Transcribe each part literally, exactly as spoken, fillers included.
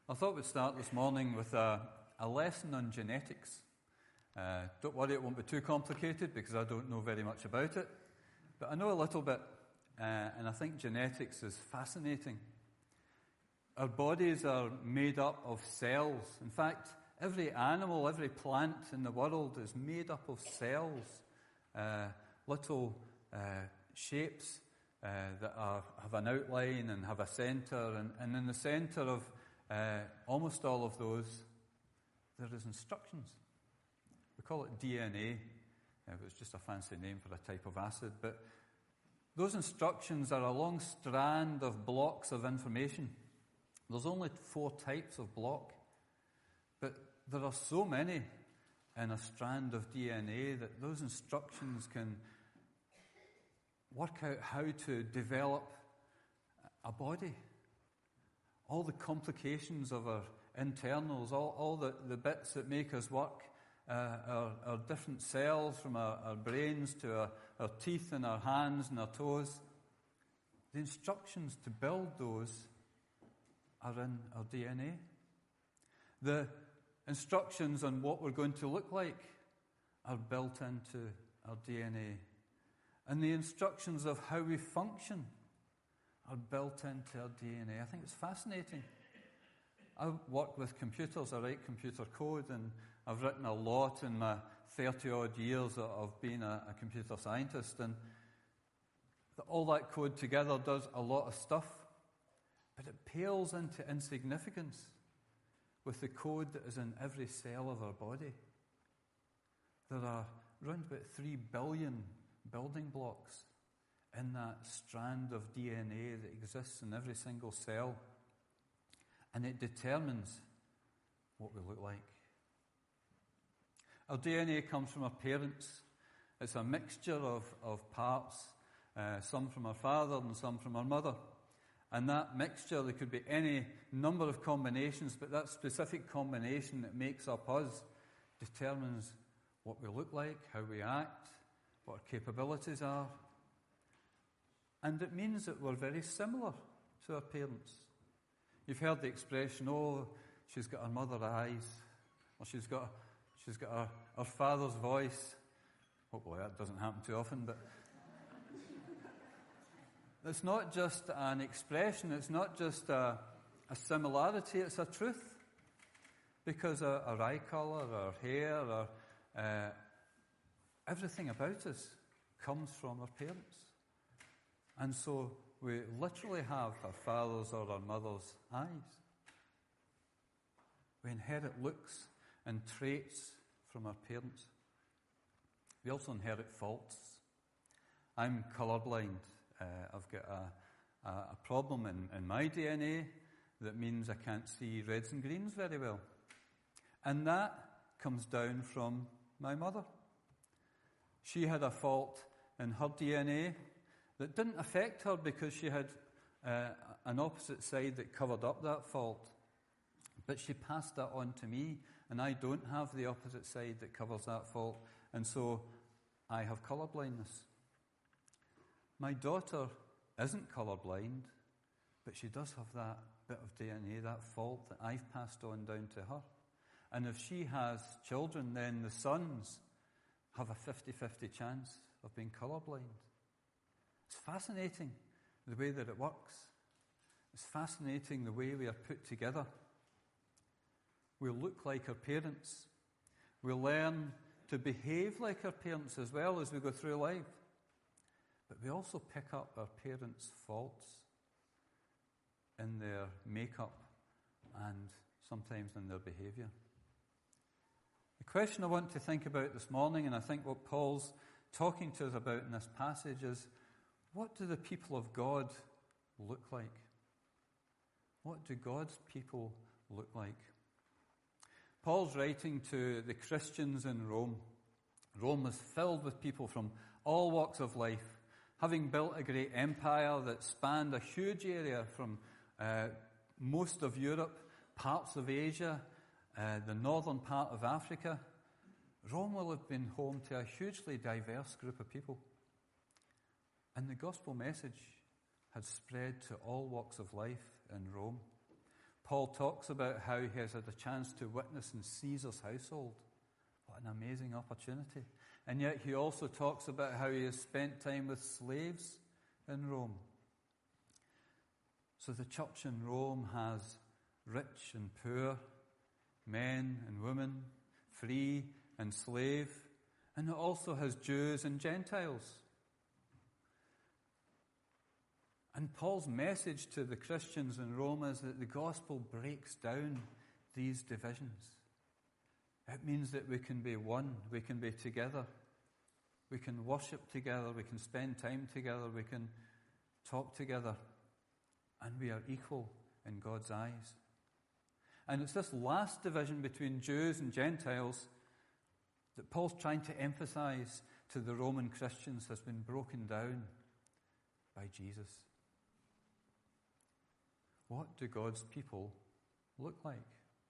I thought we'd start this morning with a, a lesson on genetics. Uh, don't worry, it won't be too complicated because I don't know very much about it. But I know a little bit, uh, and I think genetics is fascinating. Our bodies are made up of cells. In fact, every animal, every plant in the world is made up of cells, uh, little uh, shapes uh, that are, have an outline and have a centre. And, and in the centre of uh, almost all of those, there is instructions. We call it D N A. It was just a fancy name for a type of acid. But those instructions are a long strand of blocks of information. There's only four types of block. But there are so many in a strand of D N A that those instructions can work out how to develop a body. All the complications of our internals, all, all the, the bits that make us work, uh, our, our different cells from our, our brains to our, our teeth and our hands and our toes, the instructions to build those are in our D N A. The instructions on what we're going to look like are built into our D N A. And the instructions of how we function are built into our D N A. I think it's fascinating. I work with computers, I write computer code, and I've written a lot in my thirty-odd years of being a, a computer scientist, and all that code together does a lot of stuff, but it pales into insignificance with the code that is in every cell of our body. There are around about three billion building blocks in that strand of D N A that exists in every single cell, and it determines what we look like. Our D N A comes from our parents. It's a mixture of, of parts, uh, some from our father and some from our mother. And that mixture, there could be any number of combinations, but that specific combination that makes up us determines what we look like, how we act, what our capabilities are. And it means that we're very similar to our parents. You've heard the expression, oh, she's got her mother eyes, or she's got she's got her, her father's voice. Hopefully that doesn't happen too often, but it's not just an expression, it's not just a, a similarity, it's a truth. Because our, our eye colour, our hair, our, uh, everything about us comes from our parents. And so we literally have our father's or our mother's eyes. We inherit looks and traits from our parents. We also inherit faults. I'm colourblind. Uh, I've got a, a, a problem in, in my D N A that means I can't see reds and greens very well. And that comes down from my mother. She had a fault in her D N A that didn't affect her because she had uh, an opposite side that covered up that fault. But she passed that on to me, and I don't have the opposite side that covers that fault, and so I have colour blindness. My daughter isn't colourblind, but she does have that bit of D N A, that fault that I've passed on down to her. And if she has children, then the sons have a fifty-fifty chance of being colourblind. It's fascinating the way that it works. It's fascinating the way we are put together. We look like our parents. We learn to behave like our parents as well as we go through life. But we also pick up our parents' faults in their makeup and sometimes in their behaviour. The question I want to think about this morning, and I think what Paul's talking to us about in this passage, is what do the people of God look like? What do God's people look like? Paul's writing to the Christians in Rome. Rome was filled with people from all walks of life, having built a great empire that spanned a huge area from uh, most of Europe, parts of Asia, uh, the northern part of Africa. Rome will have been home to a hugely diverse group of people. And the gospel message had spread to all walks of life in Rome. Paul talks about how he has had a chance to witness in Caesar's household. What an amazing opportunity. And yet he also talks about how he has spent time with slaves in Rome. So the church in Rome has rich and poor, men and women, free and slave, and it also has Jews and Gentiles. And Paul's message to the Christians in Rome is that the gospel breaks down these divisions. It means that we can be one, we can be together, we can worship together, we can spend time together, we can talk together, and we are equal in God's eyes. And it's this last division between Jews and Gentiles that Paul's trying to emphasize to the Roman Christians has been broken down by Jesus. What do God's people look like?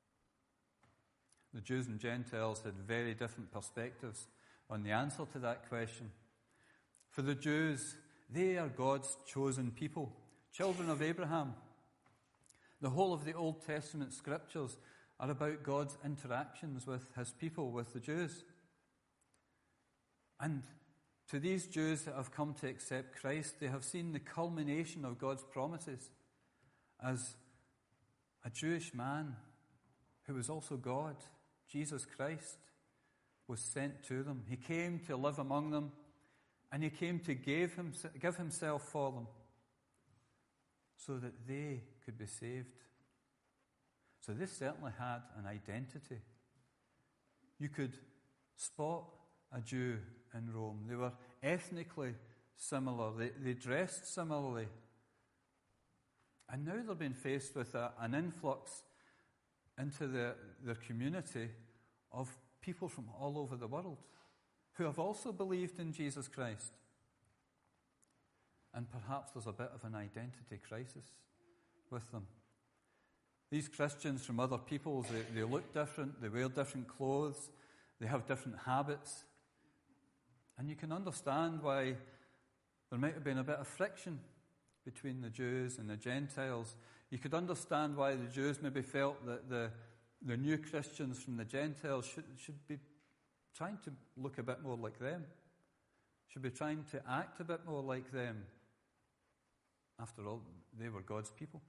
The Jews and Gentiles had very different perspectives on the answer to that question. For the Jews, they are God's chosen people, children of Abraham. The whole of the Old Testament scriptures are about God's interactions with his people, with the Jews. And to these Jews that have come to accept Christ, they have seen the culmination of God's promises as a Jewish man who was also God, Jesus Christ, was sent to them. He came to live among them, and he came to give, him, give himself for them so that they could be saved. So they certainly had an identity. You could spot a Jew in Rome. They were ethnically similar. They, they dressed similarly. And now they're being faced with a, an influx into the, their community of people from all over the world who have also believed in Jesus Christ. And perhaps there's a bit of an identity crisis with them. These Christians from other peoples, they, they look different, they wear different clothes, they have different habits. And you can understand why there might have been a bit of friction between the Jews and the Gentiles. You could understand why the Jews maybe felt that the, the new Christians from the Gentiles should, should be trying to look a bit more like them, should be trying to act a bit more like them. After all, they were God's people.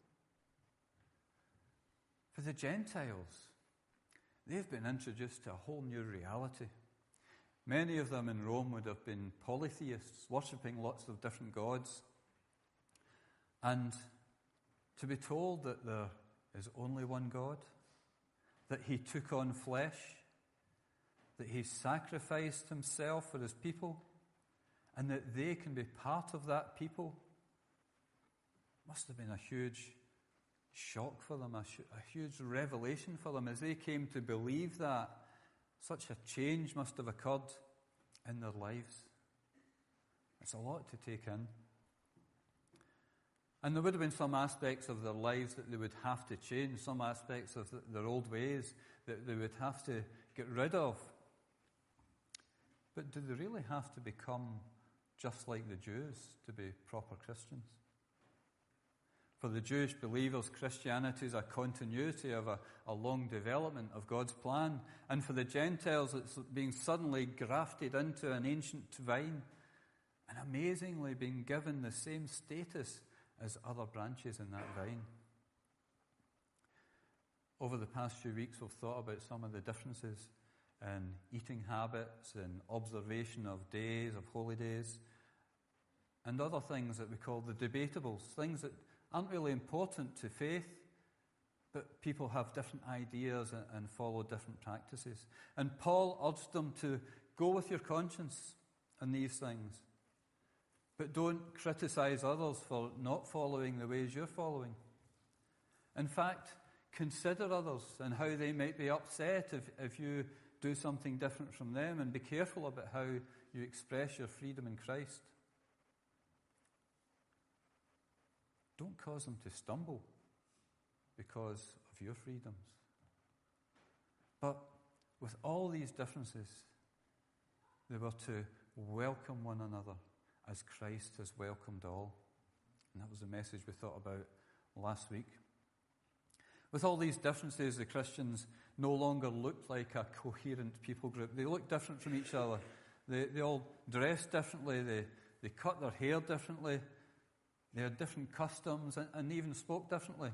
For the Gentiles, they've been introduced to a whole new reality. Many of them in Rome would have been polytheists, worshipping lots of different gods. And to be told that there is only one God, that he took on flesh, that he sacrificed himself for his people, and that they can be part of that people, must have been a huge shock for them, a, sh- a huge revelation for them. As they came to believe that, such a change must have occurred in their lives. It's a lot to take in. And there would have been some aspects of their lives that they would have to change, some aspects of the, their old ways that they would have to get rid of. But do they really have to become just like the Jews to be proper Christians? For the Jewish believers, Christianity is a continuity of a, a long development of God's plan. And for the Gentiles, it's being suddenly grafted into an ancient vine and amazingly being given the same status as other branches in that vine. Over the past few weeks, we've thought about some of the differences in eating habits and observation of days, of holy days, and other things that we call the debatables, things that aren't really important to faith, but people have different ideas and, and follow different practices. And Paul urged them to go with your conscience on these things, but don't criticize others for not following the ways you're following. In fact, consider others and how they might be upset if, if you do something different from them, and be careful about how you express your freedom in Christ. Don't cause them to stumble because of your freedoms. But with all these differences, they were to welcome one another as Christ has welcomed all. And that was the message we thought about last week. With all these differences, the Christians no longer looked like a coherent people group. They looked different from each other. They, they all dressed differently. They, they cut their hair differently. They had different customs and, and even spoke differently.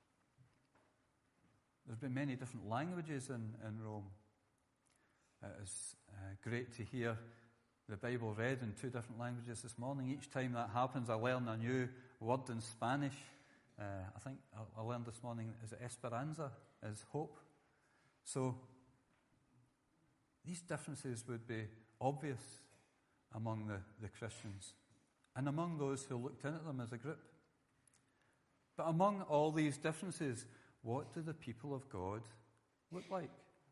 There's been many different languages in, in Rome. It is uh, great to hear the Bible read in two different languages this morning. Each time that happens, I learn a new word in Spanish. Uh, I think I, I learned this morning, is it Esperanza, is hope. So these differences would be obvious among the, the Christians and among those who looked in at them as a group. But among all these differences, what do the people of God look like?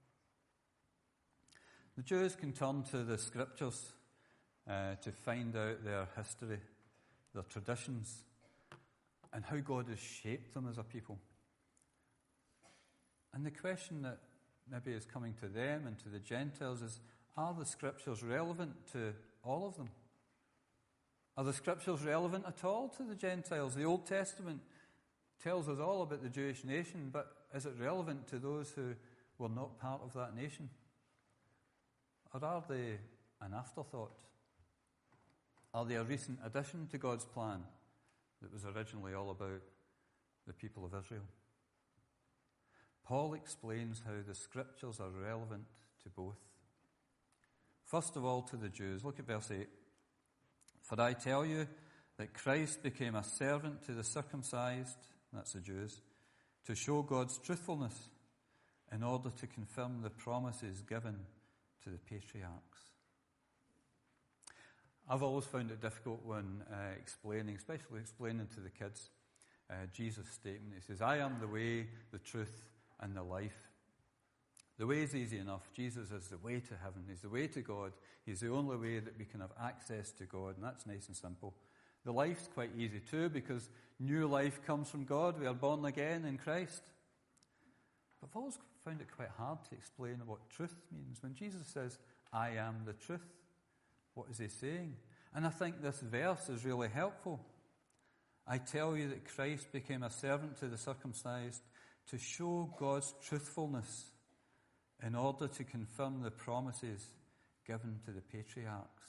The Jews can turn to the Scriptures uh, to find out their history, their traditions, and how God has shaped them as a people. And the question that maybe is coming to them and to the Gentiles is, are the Scriptures relevant to all of them? Are the Scriptures relevant at all to the Gentiles? The Old Testament tells us all about the Jewish nation, but is it relevant to those who were not part of that nation? Or are they an afterthought? Are they a recent addition to God's plan that was originally all about the people of Israel? Paul explains how the Scriptures are relevant to both. First of all, to the Jews. Look at verse eight. For I tell you that Christ became a servant to the circumcised, that's the Jews, to show God's truthfulness in order to confirm the promises given to the patriarchs. I've always found it difficult when uh, explaining, especially explaining to the kids, uh, Jesus' statement. He says, I am the way, the truth, and the life. The way is easy enough. Jesus is the way to heaven. He's the way to God. He's the only way that we can have access to God, and that's nice and simple. The life's quite easy too, because new life comes from God. We are born again in Christ. But I've always found it quite hard to explain what truth means. When Jesus says, I am the truth, what is he saying? And I think this verse is really helpful. I tell you that Christ became a servant to the circumcised to show God's truthfulness in order to confirm the promises given to the patriarchs.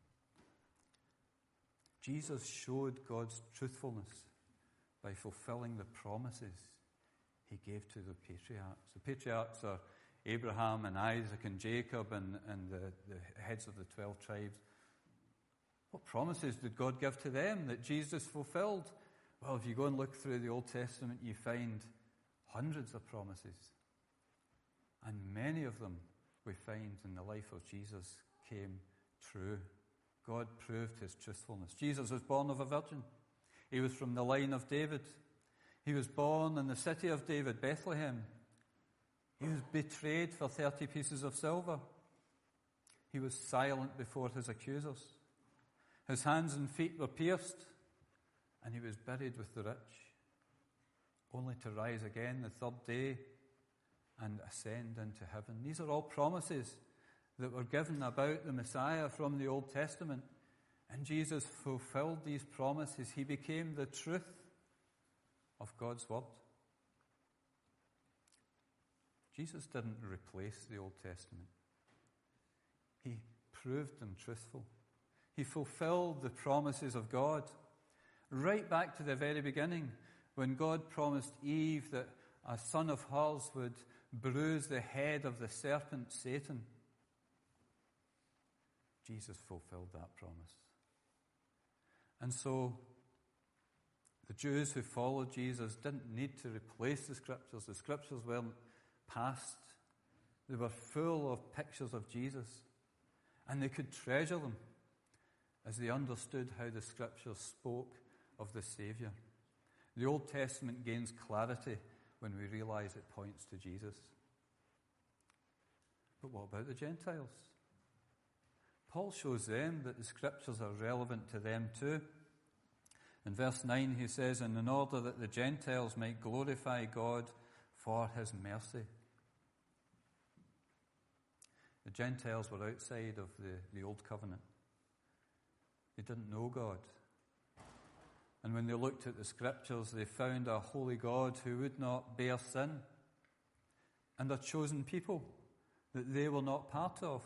Jesus showed God's truthfulness by fulfilling the promises he gave to the patriarchs. The patriarchs are Abraham and Isaac and Jacob and, and the, the heads of the twelve tribes. What promises did God give to them that Jesus fulfilled? Well, if you go and look through the Old Testament, you find hundreds of promises. And many of them we find in the life of Jesus came true. God proved his truthfulness. Jesus was born of a virgin. He was from the line of David. He was born in the city of David, Bethlehem. He was betrayed for thirty pieces of silver. He was silent before his accusers. His hands and feet were pierced, and he was buried with the rich, only to rise again the third day and ascend into heaven. These are all promises that were given about the Messiah from the Old Testament. And Jesus fulfilled these promises. He became the truth of God's word. Jesus didn't replace the Old Testament. He proved them truthful. He fulfilled the promises of God. Right back to the very beginning, when God promised Eve that a son of hers would bruise the head of the serpent, Satan. Jesus fulfilled that promise. And so, the Jews who followed Jesus didn't need to replace the Scriptures. The Scriptures weren't past. They were full of pictures of Jesus. And they could treasure them as they understood how the Scriptures spoke of the Saviour. The Old Testament gains clarity when we realize it points to Jesus. But what about the Gentiles? Paul shows them that the Scriptures are relevant to them too. In verse nine he says, and in order that the Gentiles might glorify God for his mercy. The Gentiles were outside of the, the Old Covenant. They didn't know God. And when they looked at the scriptures, they found a holy God who would not bear sin, and a chosen people that they were not part of.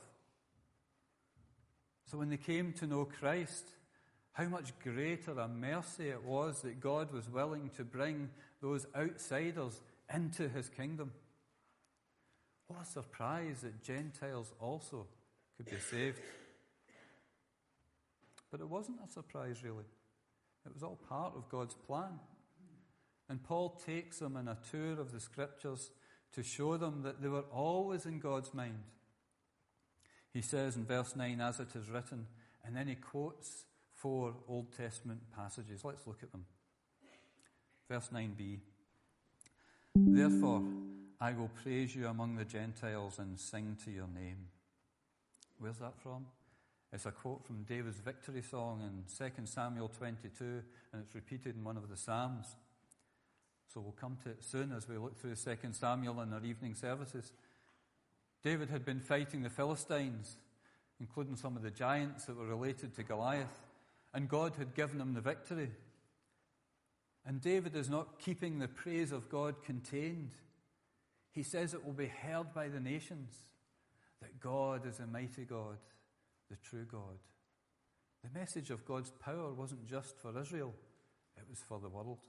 So when they came to know Christ, how much greater a mercy it was that God was willing to bring those outsiders into his kingdom. What a surprise that Gentiles also could be saved. But it wasn't a surprise, really. It was all part of God's plan. And Paul takes them on a tour of the scriptures to show them that they were always in God's mind. He says in verse nine, as it is written, and then he quotes four Old Testament passages. Let's look at them. Verse nine b. Therefore, I will praise you among the Gentiles and sing to your name. Where's that from? It's a quote from David's victory song in Second Samuel twenty-two, and it's repeated in one of the Psalms. So we'll come to it soon as we look through Second Samuel in our evening services. David had been fighting the Philistines, including some of the giants that were related to Goliath, and God had given him the victory. And David is not keeping the praise of God contained. He says it will be heard by the nations that God is a mighty God, the true God. The message of God's power wasn't just for Israel, it was for the world.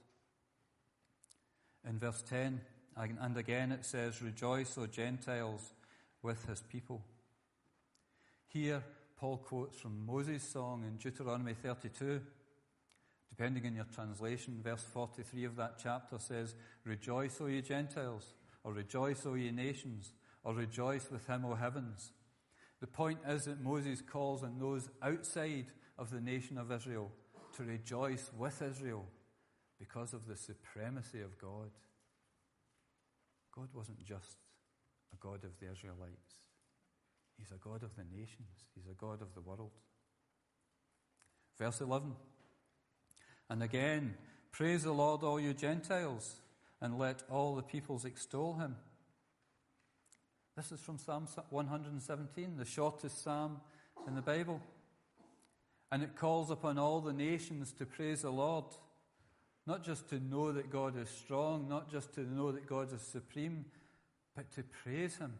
In verse ten, and again it says, rejoice, O Gentiles, with his people. Here, Paul quotes from Moses' song in Deuteronomy thirty-two. Depending on your translation, verse forty-three of that chapter says, rejoice, O ye Gentiles, or rejoice, O ye nations, or rejoice with him, O heavens. The point is that Moses calls on those outside of the nation of Israel to rejoice with Israel because of the supremacy of God. God wasn't just a God of the Israelites. He's a God of the nations. He's a God of the world. Verse eleven. And again, praise the Lord, all you Gentiles, and let all the peoples extol him. This is from Psalm one seventeen, the shortest psalm in the Bible. And it calls upon all the nations to praise the Lord. Not just to know that God is strong, not just to know that God is supreme, but to praise him.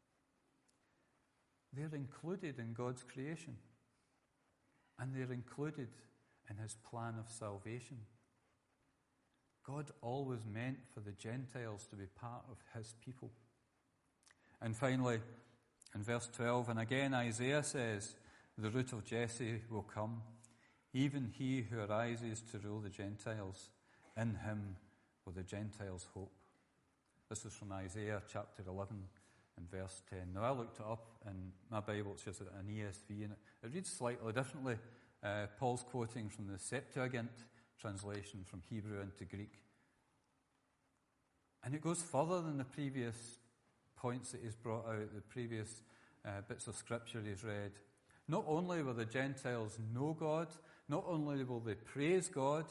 They're included in God's creation. And they're included in his plan of salvation. God always meant for the Gentiles to be part of his people. And finally, in verse twelve, and again Isaiah says, the root of Jesse will come, even he who arises to rule the Gentiles. In him will the Gentiles hope. This is from Isaiah chapter eleven and verse ten. Now I looked it up in my Bible, it's just an E S V, and it, it reads slightly differently. Uh, Paul's quoting from the Septuagint translation from Hebrew into Greek. And it goes further than the previous points that he's brought out, the previous uh, bits of scripture he's read. Not only will the Gentiles know God, not only will they praise God,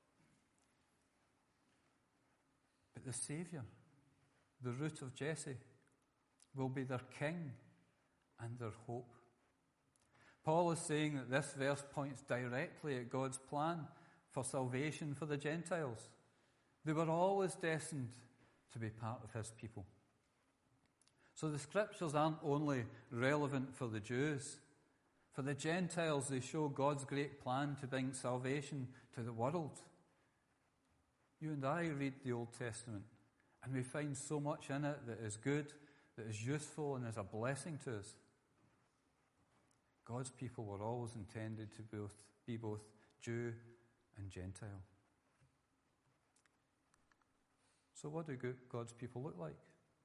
but the Saviour, the root of Jesse, will be their king and their hope. Paul is saying that this verse points directly at God's plan for salvation for the Gentiles. They were always destined to be part of his people. So the scriptures aren't only relevant for the Jews. For the Gentiles, they show God's great plan to bring salvation to the world. You and I read the Old Testament, and we find so much in it that is good, that is useful, and is a blessing to us. God's people were always intended to both, be both Jew and Gentile. So what do God's people look like?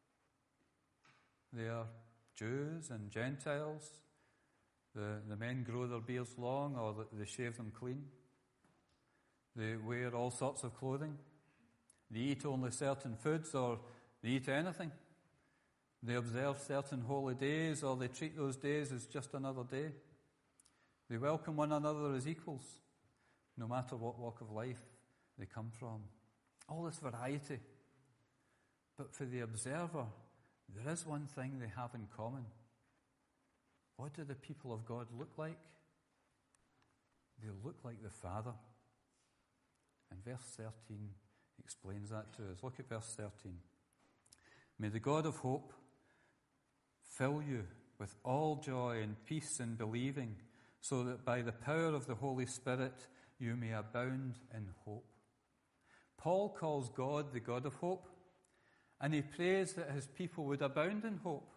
They are Jews and Gentiles. The, the men grow their beards long, or they shave them clean. They wear all sorts of clothing. They eat only certain foods, or they eat anything. They observe certain holy days, or they treat those days as just another day. They welcome one another as equals, no matter what walk of life they come from. All this variety. But for the observer, there is one thing they have in common. What do the people of God look like? They look like the Father. And verse thirteen explains that to us. Look at verse thirteen. May the God of hope fill you with all joy and peace in believing, so that by the power of the Holy Spirit you may abound in hope. Paul calls God the God of hope, and he prays that his people would abound in hope.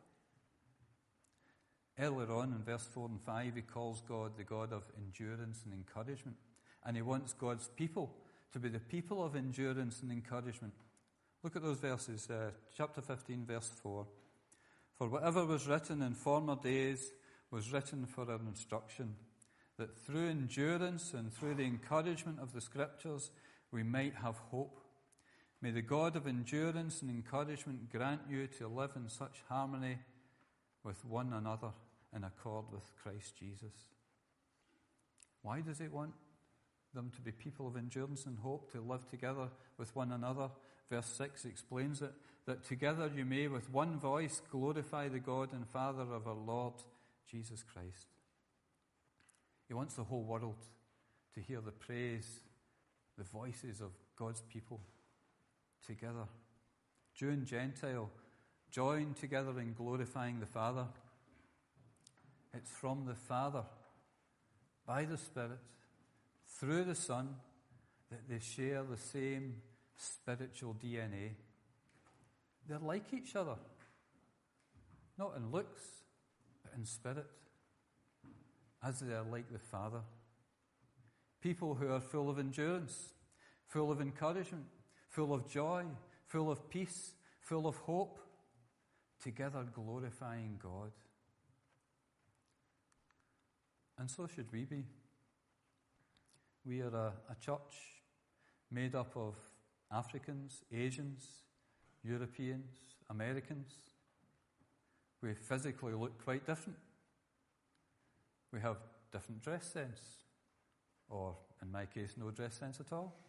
Earlier on in verse four and five, he calls God the God of endurance and encouragement, and he wants God's people to be the people of endurance and encouragement. Look at those verses, uh, chapter fifteen, verse four. For whatever was written in former days was written for our instruction, that through endurance and through the encouragement of the Scriptures we might have hope. May the God of endurance and encouragement grant you to live in such harmony with one another in accord with Christ Jesus. Why does he want them to be people of endurance and hope, to live together with one another? Verse six explains it, that together you may with one voice glorify the God and Father of our Lord Jesus Christ. He wants the whole world to hear the praise, the voices of God's people together. Jew and Gentile join together in glorifying the Father. It's from the Father, by the Spirit, through the Son, that they share the same spiritual D N A. They're like each other, not in looks, but in spirit, as they are like the Father. People who are full of endurance, full of encouragement, full of joy, full of peace, full of hope, together glorifying God. And so should we be. We are a, a church made up of Africans, Asians, Europeans, Americans. We physically look quite different. We have different dress sense, or in my case, no dress sense at all.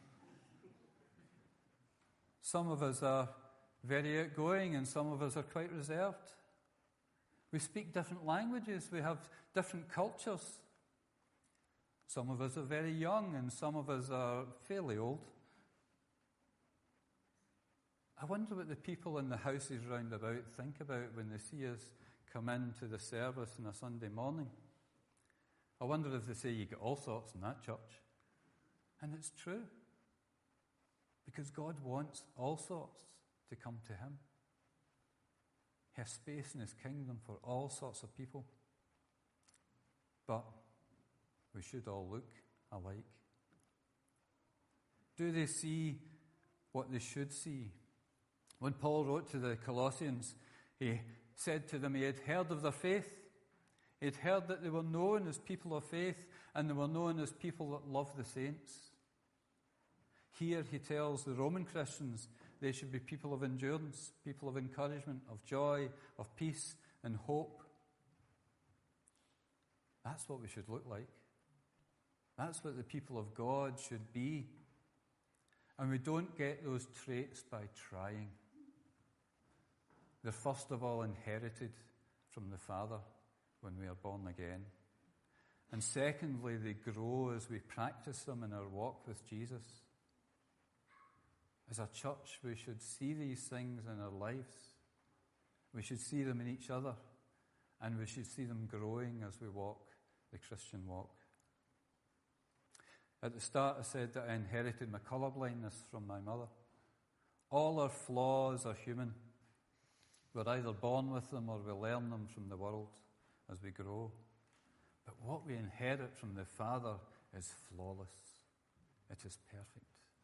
Some of us are very outgoing and some of us are quite reserved. We speak different languages, we have different cultures. Some of us are very young and some of us are fairly old. I wonder what the people in the houses round about think about when they see us come into the service on a Sunday morning. I wonder if they say you get all sorts in that church. And it's true. Because God wants all sorts to come to him. He has space in his kingdom for all sorts of people. But we should all look alike. Do they see what they should see? When Paul wrote to the Colossians, he said to them he had heard of their faith. He had heard that they were known as people of faith and they were known as people that love the saints. Here he tells the Roman Christians they should be people of endurance, people of encouragement, of joy, of peace and hope. That's what we should look like. That's what the people of God should be. And we don't get those traits by trying. They're first of all inherited from the Father when we are born again. And secondly, they grow as we practice them in our walk with Jesus. As a church, we should see these things in our lives. We should see them in each other. And we should see them growing as we walk the Christian walk. At the start, I said that I inherited my colourblindness from my mother. All our flaws are human. We're either born with them or we learn them from the world as we grow. But what we inherit from the Father is flawless. It is perfect.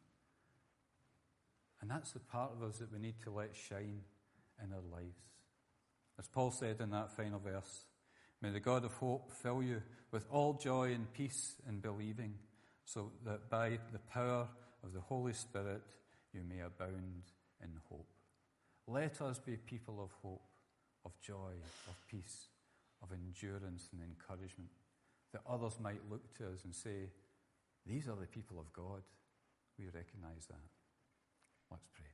And that's the part of us that we need to let shine in our lives. As Paul said in that final verse, may the God of hope fill you with all joy and peace in believing, so that by the power of the Holy Spirit you may abound in hope. Let us be people of hope, of joy, of peace, of endurance and encouragement, that others might look to us and say, these are the people of God. We recognize that. Let's pray.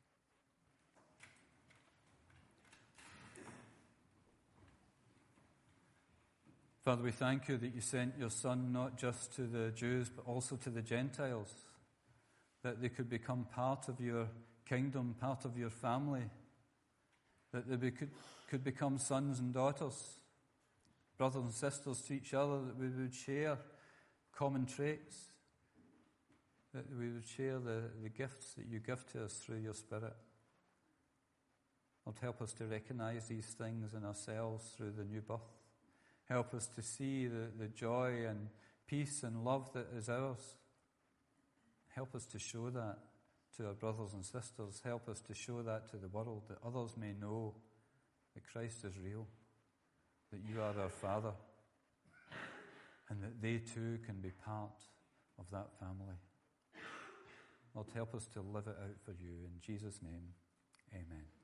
Father, we thank you that you sent your Son not just to the Jews, but also to the Gentiles. that they could become part of your kingdom, part of your family, that they be, could, could become sons and daughters, brothers and sisters to each other, that we would share common traits, that we would share the, the gifts that you give to us through your Spirit. Lord, help us to recognize these things in ourselves through the new birth. Help us to see the, the joy and peace and love that is ours. Help us to show that to our brothers and sisters. Help us to show that to the world, that others may know that Christ is real, that you are our Father, and that they too can be part of that family. Lord, help us to live it out for you. In Jesus' name, amen.